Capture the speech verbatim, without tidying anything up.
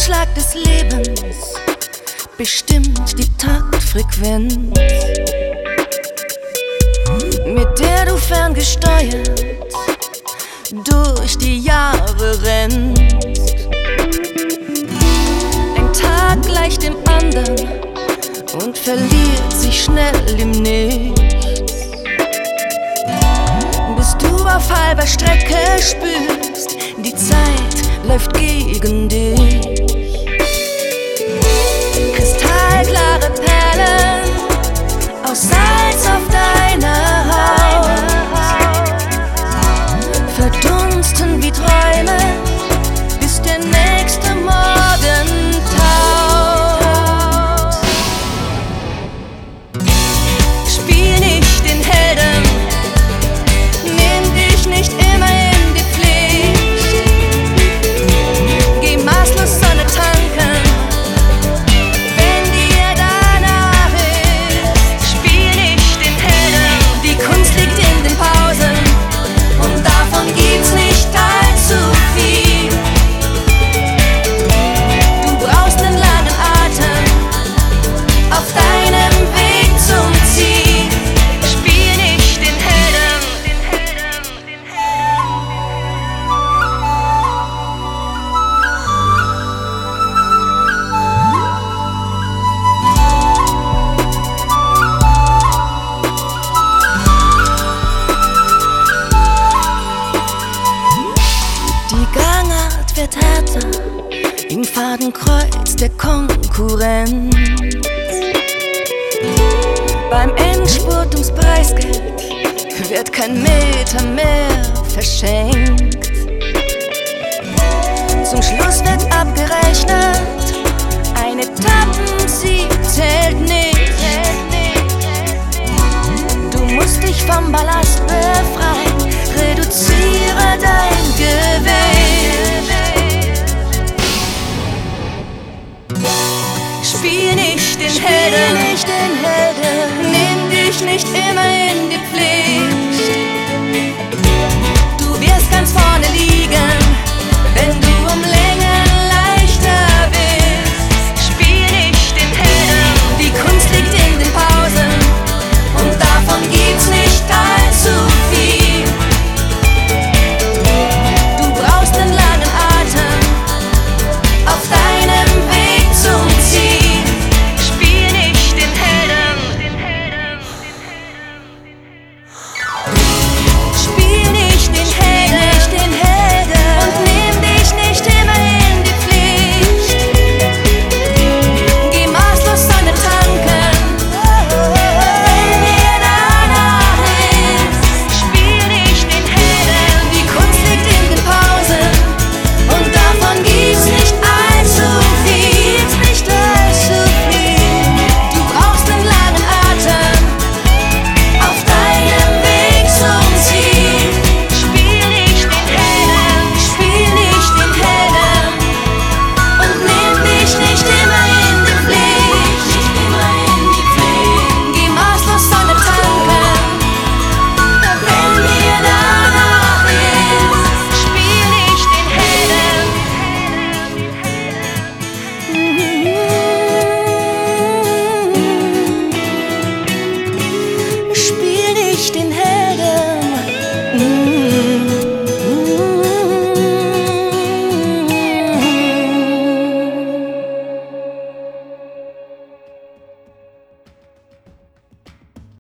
Herzschlag des Lebens bestimmt die Taktfrequenz, mit der du ferngesteuert durch die Jahre rennst. Ein Tag gleicht dem anderen und verliert sich schnell im Nichts, bis du auf halber Strecke spürst, die Zeit läuft gegen dich. Kristallklare Perlen aus Salz auf deiner Haut verdunsten wie Träume, bis der nächste Morgen taut. Spiel nicht den Helden, nimm dich nicht immer in die Pflicht, geh maßlos Sonne tanken, wenn dir danach ist. Spiel nicht den Helden, die Kunst liegt in den Pausen und davon gibt's nicht allzu viel. Du brauchst einen langen Atem auf deinem Weg zum Ziel. Spiel nicht den Helden, den Helden, den Helden. Die Gangart wird härter im Fadenkreuz der Konkurrenz. Beim Endspurt ums Preisgeld wird kein Meter mehr verschenkt. Zum Schluss wird abgerechnet, ein Etappensieg zählt nicht. Du musst dich vom Ballast befreien